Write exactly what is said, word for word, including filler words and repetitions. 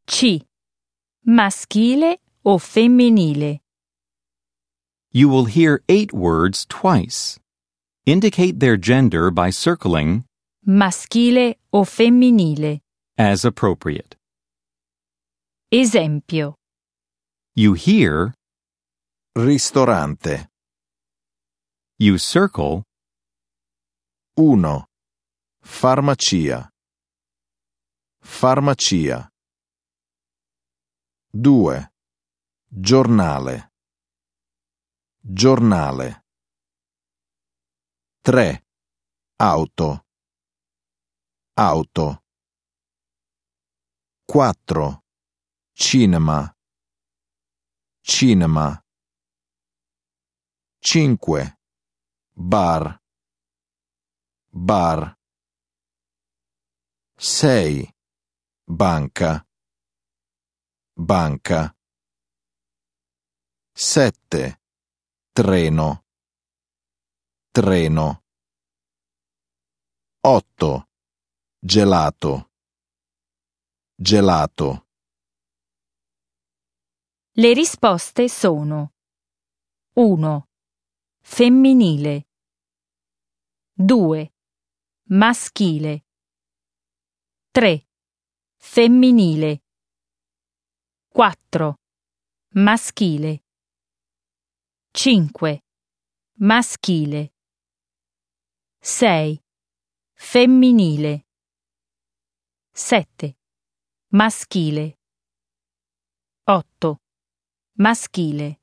C. Maschile o femminile. You will hear eight words twice. Indicate their gender by circling Maschile o femminile. as appropriate. Esempio. You hear, ristorante. you circle, uno. Farmacia. Farmacia. due. Giornale. Giornale. tre. Auto. Auto. quattro. Cinema. Cinema. cinque. Bar. Bar. sei. Banca. Banca. sette. Treno. Treno. otto. Gelato. Gelato. Le risposte sono: uno. Femminile. due. Maschile. tre. Femminile. quattro. Maschile. cinque. Maschile. sei. Femminile. sette. Maschile. otto. Maschile.